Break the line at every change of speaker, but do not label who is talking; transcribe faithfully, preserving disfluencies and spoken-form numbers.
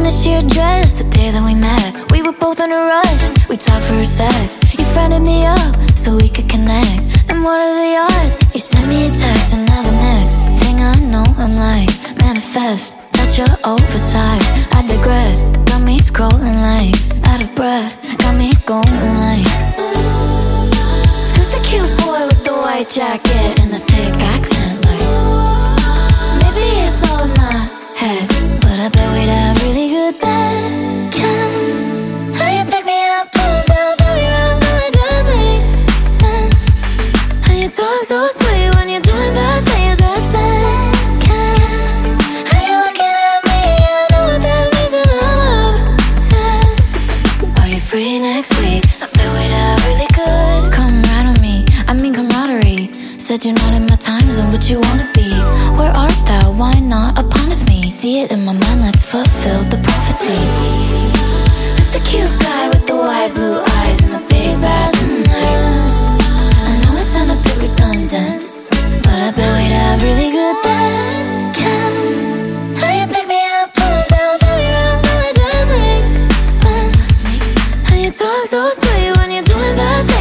in a sheer dress the day that we met. We were both in a rush, we talked for a sec. You friended me up so we could connect. And what are the odds? You sent me a text, and now the next thing I know, I'm like, manifest. That you're oversized, I digress. Got me scrolling like, out of breath. Got me going like, who's the cute boy with the white jacket and the thick accent? Like, maybe it's all in my head, but I bet we'd have really good bed chem. How you pick me up, pull me down, turn me around, now it just makes sense. How you talk so sweet when you're doing bad things, that's bad chem. How you looking at me, I know what that means, and I'm obsessed. Are you free next week? I bet we'd have really good. Come right on me, I mean camaraderie. Said you're not in my time zone, but you wanna be. Where art thou? Why not upon with me? See it in my mind, let's fulfill the prophecy. Who's the cute guy with the white blue eyes and the big bad night? I know it sound a bit redundant, but I bet we'd have really good bed chem. How you pick me up, pull me down, turn me around, now it just makes sense. How you talk so sweet when you're doing that.